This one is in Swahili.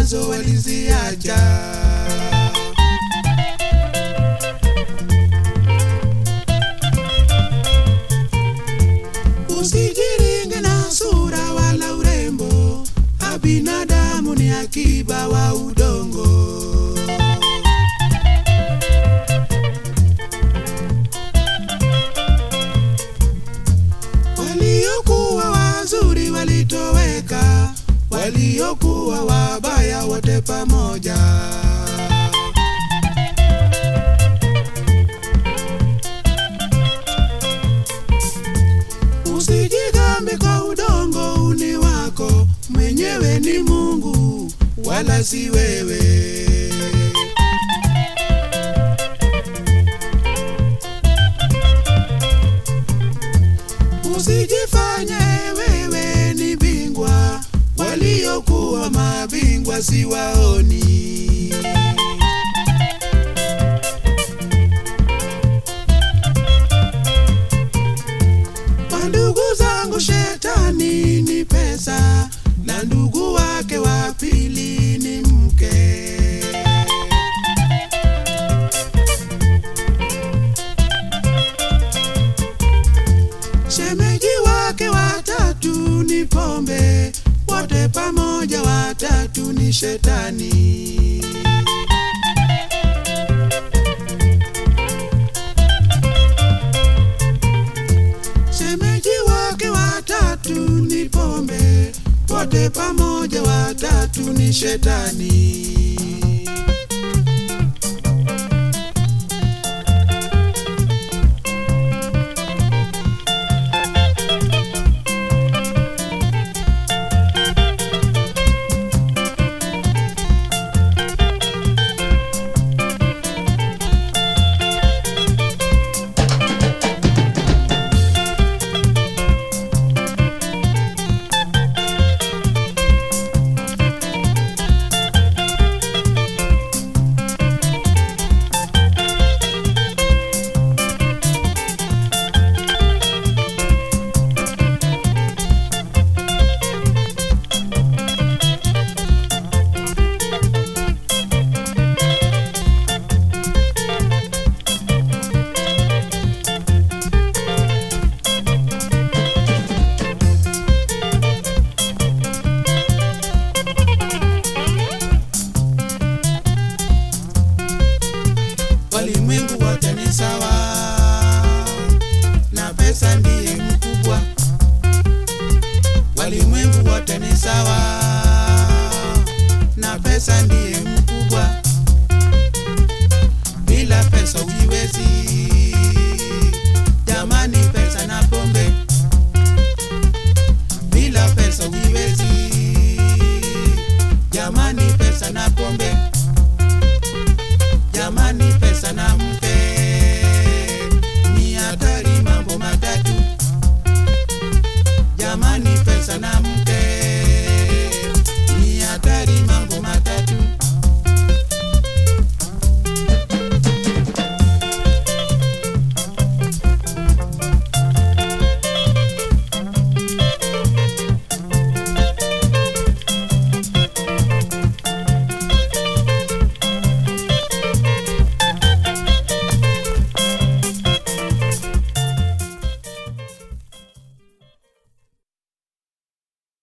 nazo waliziacha. Usijiringe na sura wala urembo, binadamu ni akiba wa udongo. Waliokuwa wazuri walitoweka, waliokuwa wabaya wote pamoja. Usijigambe kwa udongo uni wako, mwenyewe ni Mungu wala si wewe. Usijifanye wewe ni bingwa, waliokuwa mabingwa si waoni. Ndugu zangu, shetani ni pesa na ndugu wake wa pili ni mke. Shemeji wake watatu ni pombe, wote pamoja watatu ni shetani. Shemeji wake watatu ni pombe, wote pamoja watatu ni shetani. Walimwengu wote ni sawa, na pesa ndiye mkubwa. Walimwengu wote ni sawa, na pesa ndiye mkubwa. Bila pesa hujiwezi, jamani, pesa na pombe. Bila pesa hujiwezi, jamani, pesa na pombe. Jamani, pesa na mke ni hatari, mambo matatu. Jamani, pesa na mke